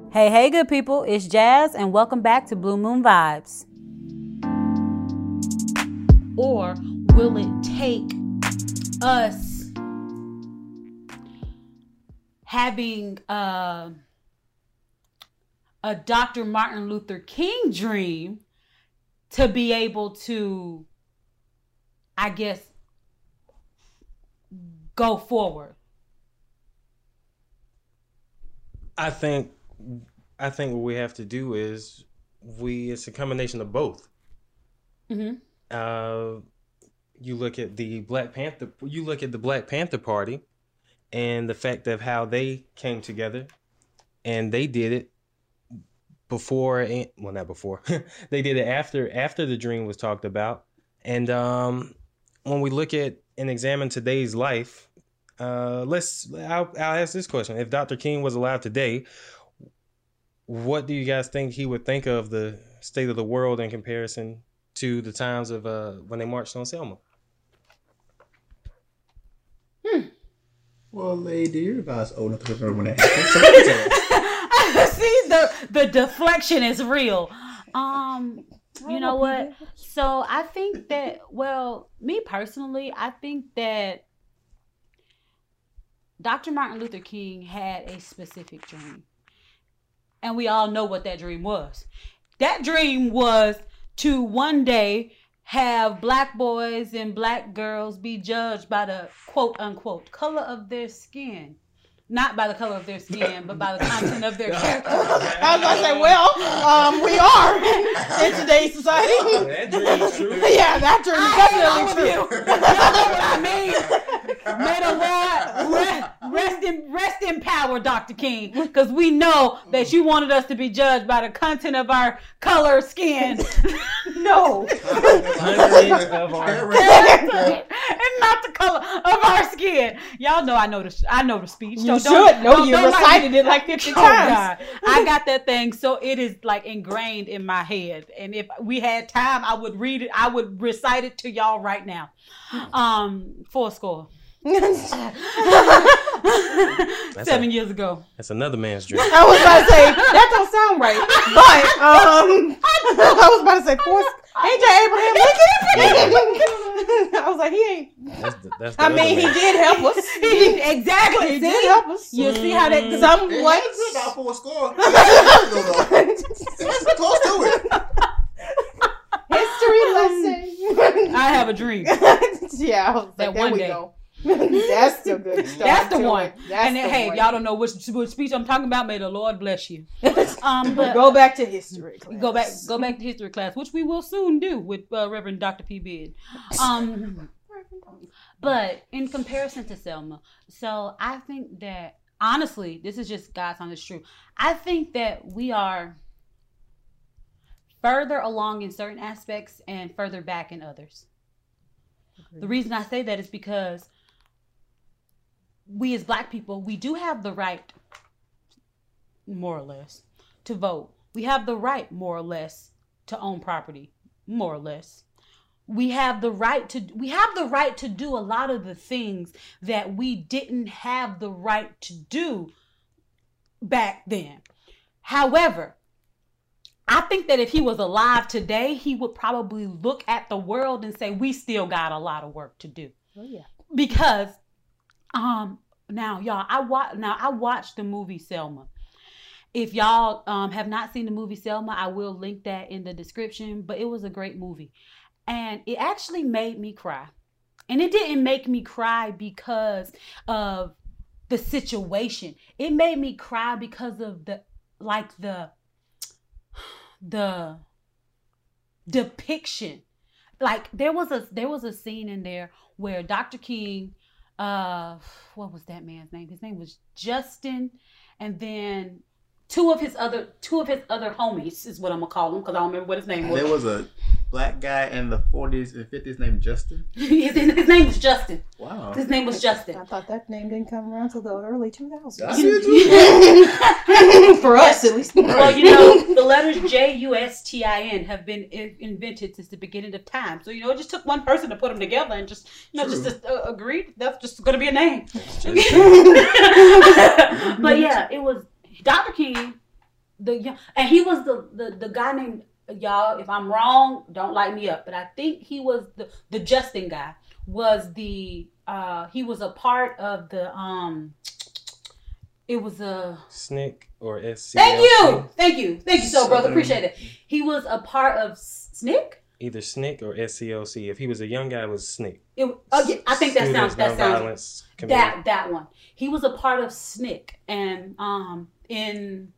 Hey, hey, good people. It's Jazz, and welcome back to Blue Moon Vibes. Or will it take us having a Dr. Martin Luther King dream to be able to, I guess, go forward? I think what we have to do is it's a combination of both. Mm-hmm. You look at the Black Panther Party and the fact of how they came together, and they did it not before. They did it after the dream was talked about. And when we look at and examine today's life, I'll ask this question. If Dr. King was alive today, what do you guys think he would think of the state of the world in comparison to the times of when they marched on Selma? Well, lady, you're about old enough to remember when that happened. See, the deflection is real. You know what? So I think that, me personally, I think that Dr. Martin Luther King had a specific dream. And we all know what that dream was. That dream was to one day have black boys and black girls be judged by the quote unquote color of their skin. Not by the color of their skin, but by the content of their character. I was going to say, we are in today's society. That dream is true. Yeah, that dream is definitely true. You know what I mean? May the Lord rest in power, Dr. King, because we know that you wanted us to be judged by the content of our color skin. No. Content of our and not the color of our skin. Y'all know I know the speech. You recited it like 50 times. God. I got that thing, so it is like ingrained in my head. And if we had time, I would read it. I would recite it to y'all right now. 4 7 years ago. That's another man's dream. I was about to say, that don't sound right. But I was about to say, AJ Abraham Lincoln. I was like, he ain't. He did help us. Exactly. He did help us. You see how that somewhat. It's about 4 score. That's close to it. History lesson. I have a dream. Yeah, I was like, there we go. That's still good. That's the one. If y'all don't know which speech I'm talking about, may the Lord bless you. But go back to history class. Go back to history class, which we will soon do with Reverend Dr. P. Bid. But in comparison to Selma, so I think that, honestly, this is just God's honest truth. I think that we are further along in certain aspects and further back in others. Okay. The reason I say that is because we as black people, we do have the right, more or less, to vote. We have the right, more or less, to own property, more or less. We have the right to do a lot of the things that we didn't have the right to do back then. However, I think that if he was alive today, he would probably look at the world and say, we still got a lot of work to do. Oh, yeah. Because, now, y'all, I watched the movie Selma. If y'all have not seen the movie Selma, I will link that in the description. But it was a great movie. And it actually made me cry. And it didn't make me cry because of the situation. It made me cry because of the depiction. Like there was a scene in there where Dr. King, what was that man's name? His name was Justin, and then two of his other homies is what I'm gonna call him because I don't remember what his name was. There was a black guy in the 40s and 50s named Justin. his name was Justin. Wow. His name was Justin. I thought that name didn't come around till the early 2000s. I did too. For us, at least. Well, you know, the letters JUSTIN have been invented since the beginning of time. So, you know, it just took one person to put them together and just, you know, just agreed that's just going to be a name. But yeah, it was Dr. King and he was the guy named, y'all, if I'm wrong, don't light me up, but I think he was the Justin guy was he was a part of the it was a SNCC or SCLC. Thank you, so brother, appreciate it. He was a part of SNCC. Either SNCC or SCLC. If he was a young guy, it was SNCC. I think that sounds that one. He was a part of SNCC and in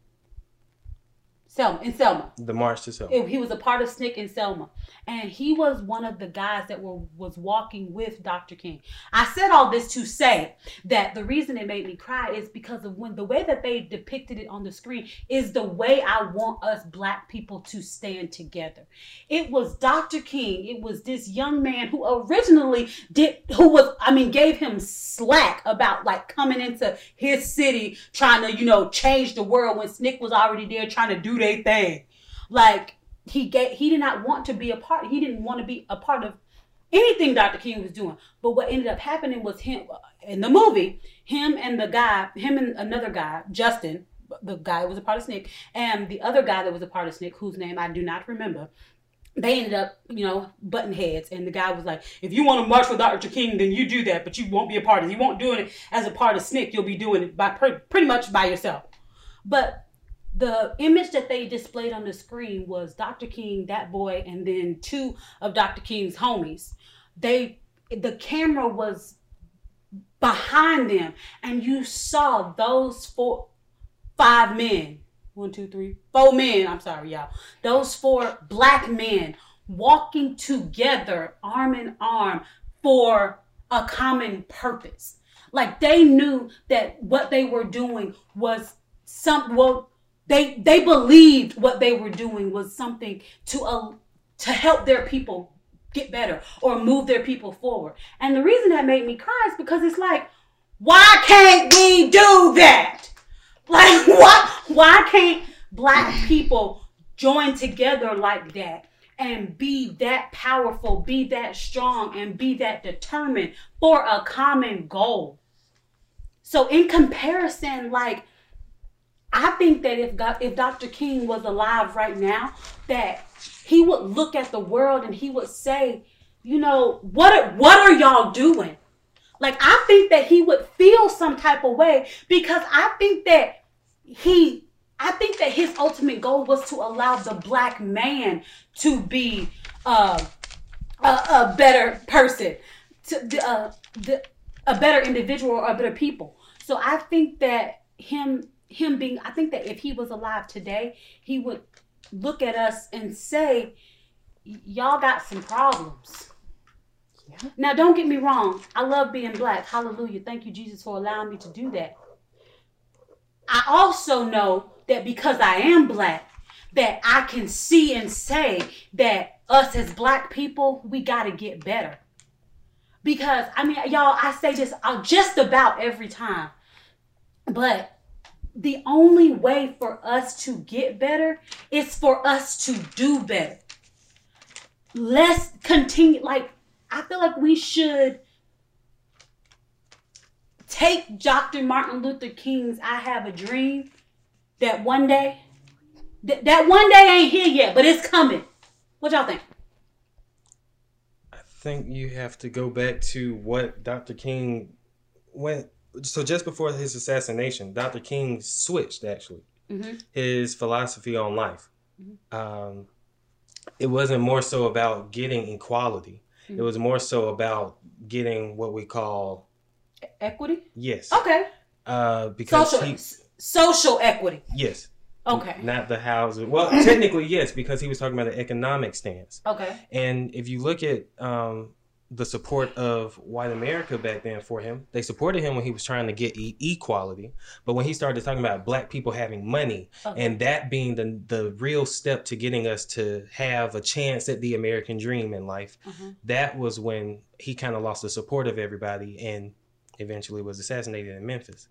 Selma. The March to Selma. He was a part of SNCC in Selma. And he was one of the guys that was walking with Dr. King. I said all this to say that the reason it made me cry is because of the way that they depicted it on the screen is the way I want us Black people to stand together. It was Dr. King. It was this young man who originally gave him slack about like coming into his city trying to, change the world when SNCC was already there trying to do their thing. Like, he did not want to be a part. He didn't want to be a part of anything Dr. King was doing. But what ended up happening was him in the movie, him and another guy, Justin, the guy who was a part of SNCC, and the other guy that was a part of SNCC, whose name I do not remember. They ended up, butting heads. And the guy was like, if you want to march with Dr. King, then you do that. But you won't be a part of it. You won't do it as a part of SNCC. You'll be doing it by pretty much by yourself. But the image that they displayed on the screen was Dr. King, that boy, and then two of Dr. King's homies. The camera was behind them, and you saw those 4 men. I'm sorry, y'all. Those 4 Black men walking together, arm in arm, for a common purpose. Like, they knew that what they were doing was They believed what they were doing was something to help their people get better or move their people forward. And the reason that made me cry is because it's like, why can't we do that? Like, why can't Black people join together like that and be that powerful, be that strong, and be that determined for a common goal? So in comparison, like, I think that if Dr. King was alive right now, that he would look at the world and he would say, what are y'all doing? Like, I think that he would feel some type of way, because I think that his ultimate goal was to allow the Black man to be a better person, a better individual, or a better people. So I think that I think that if he was alive today, he would look at us and say, y'all got some problems. Yeah. Now, don't get me wrong. I love being Black. Hallelujah. Thank you, Jesus, for allowing me to do that. I also know that because I am Black, that I can see and say that us as Black people, we got to get better. Because, y'all, I say this just about every time. But the only way for us to get better is for us to do better. Let's continue. Like, I feel like we should take Dr. Martin Luther King's I Have a Dream, that one day, that one day ain't here yet, but it's coming. What y'all think? I think you have to go back to what Dr. King went. So just before his assassination, Dr. King switched, actually, his philosophy on life. Mm-hmm. It wasn't more so about getting equality. Mm-hmm. It was more so about getting what we call... Equity? Yes. Okay. Because social equity. Yes. Okay. Not the housing. Well, technically, yes, because he was talking about an economic stance. Okay. And if you look at... the support of white America back then for him. They supported him when he was trying to get equality. But when he started talking about Black people having money, and that being the real step to getting us to have a chance at the American dream in life, that was when he kind of lost the support of everybody and eventually was assassinated in Memphis.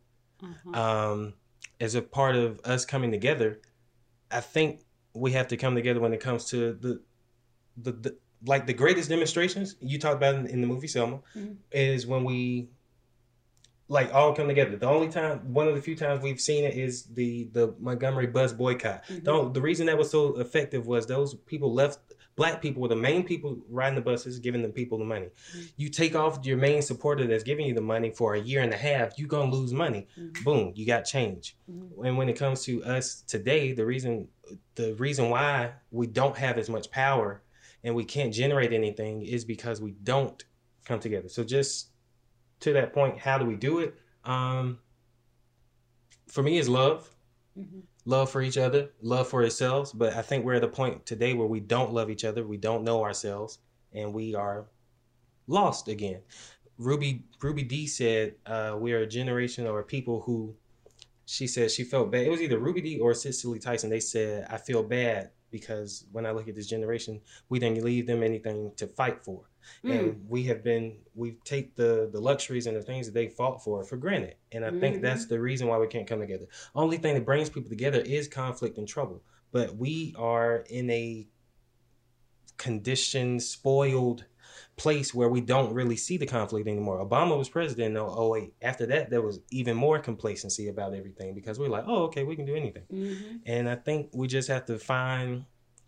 As a part of us coming together, I think we have to come together when it comes to the greatest demonstrations you talked about in the movie Selma, is when we like all come together. The only time, one of the few times we've seen it is the Montgomery bus boycott. The reason that was so effective was those people left. Black people were the main people riding the buses, giving the people the money. You take off your main supporter that's giving you the money for a year and a half, you're going to lose money. Boom, you got change. And when it comes to us today, the reason why we don't have as much power and we can't generate anything is because we don't come together. So just to that point, how do we do it? For me, it's love. Love for each other, love for ourselves. But I think we're at a point today where we don't love each other, we don't know ourselves, and we are lost again. Ruby D said we're a generation or people who, she said she felt bad. It was either Ruby D or Cicely Tyson. They said, I feel bad because when I look at this generation, we didn't leave them anything to fight for. And we take the luxuries and the things that they fought for granted. And I think that's the reason why we can't come together. Only thing that brings people together is conflict and trouble. But we are in a conditioned, spoiled place where we don't really see the conflict anymore. Obama was president in 2008. After that, there was even more complacency about everything because we're like, oh, okay, we can do anything. And I think we just have to find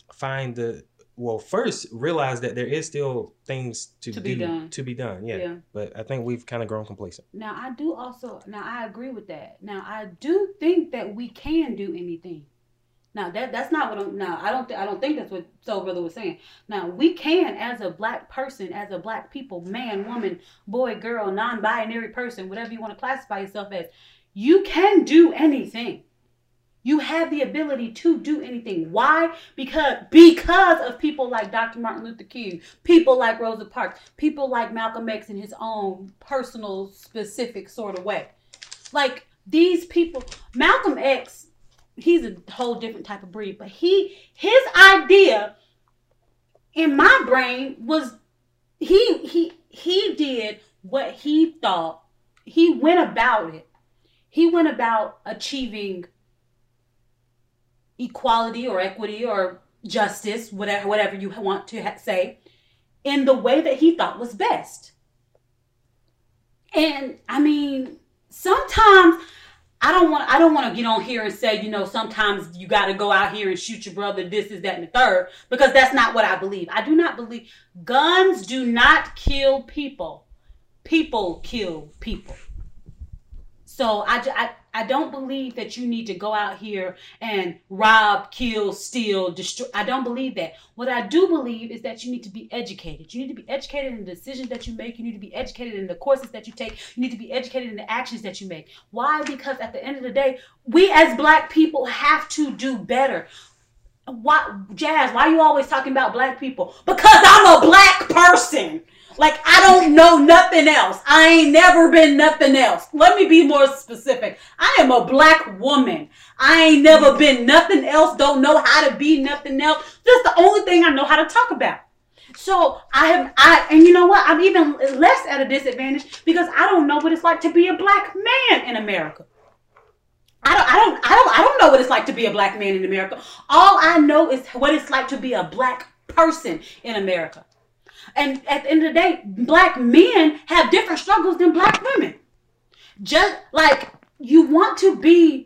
first realize that there is still things to be done. Yeah. But I think we've kind of grown complacent. Now I agree with that. Now I do think that we can do anything. Now that's not what I don't think that's what Soul Brother was saying. Now we can, as a black person, as a black people, man, woman, boy, girl, non-binary person, whatever you want to classify yourself as, you can do anything. You have the ability to do anything. Why? Because of people like Dr. Martin Luther King, people like Rosa Parks, people like Malcolm X in his own personal, specific sort of way. Like these people, Malcolm X, he's a whole different type of breed, but his idea in my brain was he did what he thought. He went about it. He went about achieving equality or equity or justice, whatever you want to say, in the way that he thought was best. And I mean, sometimes I don't want to get on here and say, sometimes you got to go out here and shoot your brother, this is that and the third, because that's not what I believe. I do not believe guns do not kill people. People kill people. So I don't believe that you need to go out here and rob, kill, steal, destroy. I don't believe that. What I do believe is that you need to be educated. You need to be educated in the decisions that you make. You need to be educated in the courses that you take. You need to be educated in the actions that you make. Why? Because at the end of the day, we as black people have to do better. Why, Jazz, why are you always talking about black people? Because I'm a black person. Like, I don't know nothing else. I ain't never been nothing else. Let me be more specific. I am a black woman. I ain't never been nothing else. Don't know how to be nothing else. That's the only thing I know how to talk about. So and you know what? I'm even less at a disadvantage because I don't know what it's like to be a black man in America. I don't know what it's like to be a black man in America. All I know is what it's like to be a black person in America. And at the end of the day, black men have different struggles than black women. Just like you want to be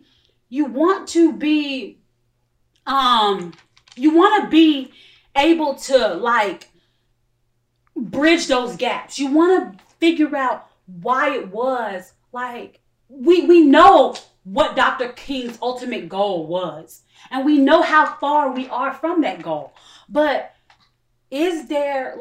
able to like bridge those gaps. You want to figure out why it was like we know what Dr. King's ultimate goal was, and we know how far we are from that goal. But is there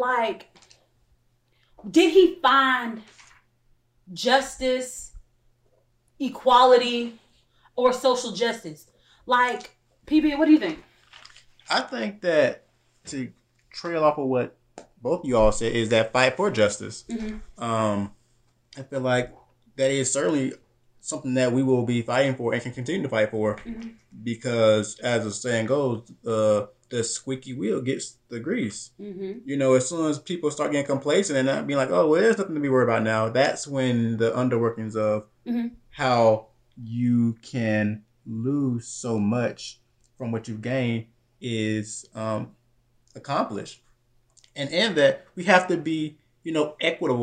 did he find justice, equality, or social justice? Like, PB, what do you think? I think that to trail off of what both of y'all said is that fight for justice. I feel like that is certainly something that we will be fighting for and can continue to fight for because, as the saying goes, the squeaky wheel gets the grease. As soon as people start getting complacent and not being like, oh, well, there's nothing to be worried about now, that's when the underworkings of how you can lose so much from what you've gained is accomplished. And in that, we have to be, equitable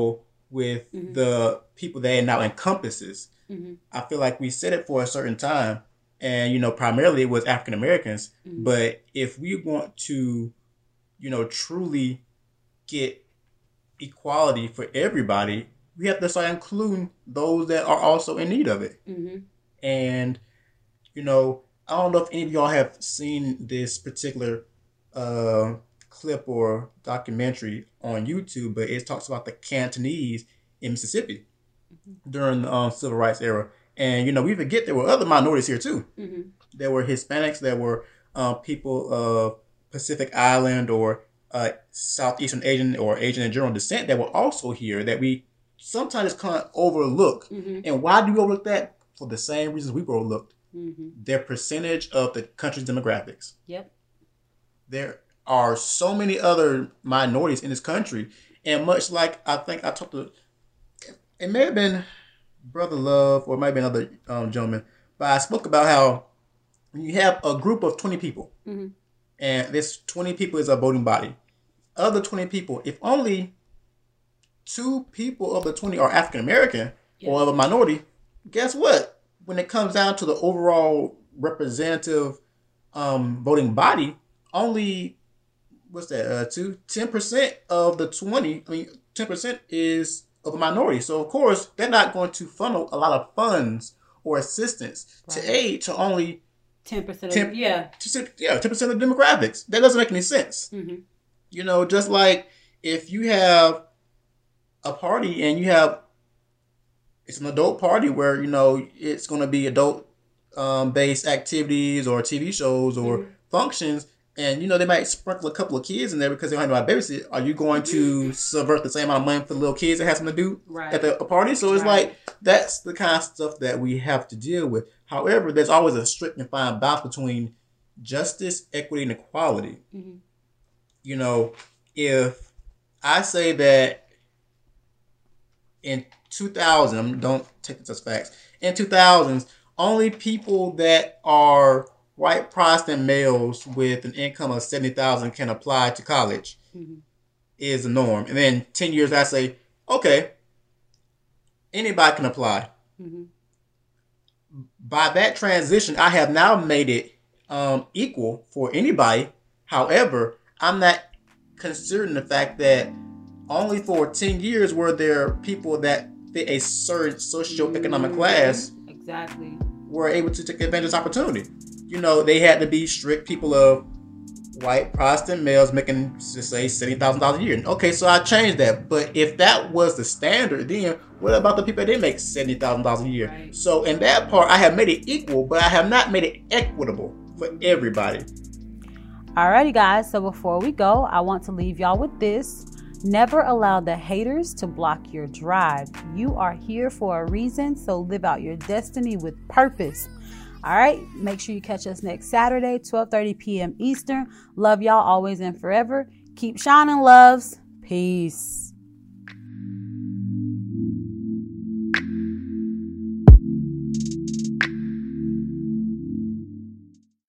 with the people that it now encompasses. I feel like we said it for a certain time, and primarily it was African Americans. But if we want to, truly get equality for everybody, we have to start including those that are also in need of it. And I don't know if any of y'all have seen this particular clip or documentary on YouTube, but it talks about the Cantonese in Mississippi during the Civil Rights era. And, we forget there were other minorities here too. There were Hispanics, there were people of Pacific Island or Southeastern Asian or Asian in general descent that were also here that we sometimes can't overlook. And why do we overlook that? For the same reasons we were overlooked. Their percentage of the country's demographics. Yep. There are so many other minorities in this country. And much like I think I talked to, it may have been Brother Love or it might have been another gentleman, but I spoke about how you have a group of 20 people. And this 20 people is a voting body. Other 20 people, if only 2 people of the 20 are African American or of a minority, guess what? When it comes down to the overall representative voting body, only 10% of the 20. 10% is of a minority. So of course they're not going to funnel a lot of funds or assistance to aid to only 10% of 10% of the demographics. That doesn't make any sense. Just like if you have a party and it's an adult party where it's going to be adult based activities or TV shows or functions, and they might sprinkle a couple of kids in there because they don't have no babysit. Are you going to subvert the same amount of money for the little kids that has something to do at the party? So it's like that's the kind of stuff that we have to deal with. However, there's always a strict and fine balance between justice, equity, and equality. If I say that in 2000, don't take this as facts. In 2000s, only people that are white Protestant males with an income of $70,000 can apply to college is the norm. And then 10 years, I say, okay, anybody can apply. By that transition, I have now made it equal for anybody. However, I'm not considering the fact that only for 10 years were there people that fit a certain socioeconomic class were able to take advantage of this opportunity. They had to be strict people of white Protestant males making, just say, $70,000 a year. Okay, so I changed that. But if that was the standard, then what about the people that did make $70,000 a year? Right. So in that part, I have made it equal, but I have not made it equitable for everybody. Alrighty, guys. So before we go, I want to leave y'all with this. Never allow the haters to block your drive. You are here for a reason, so live out your destiny with purpose. All right, make sure you catch us next Saturday, 12:30 p.m. Eastern. Love y'all always and forever. Keep shining, loves. Peace.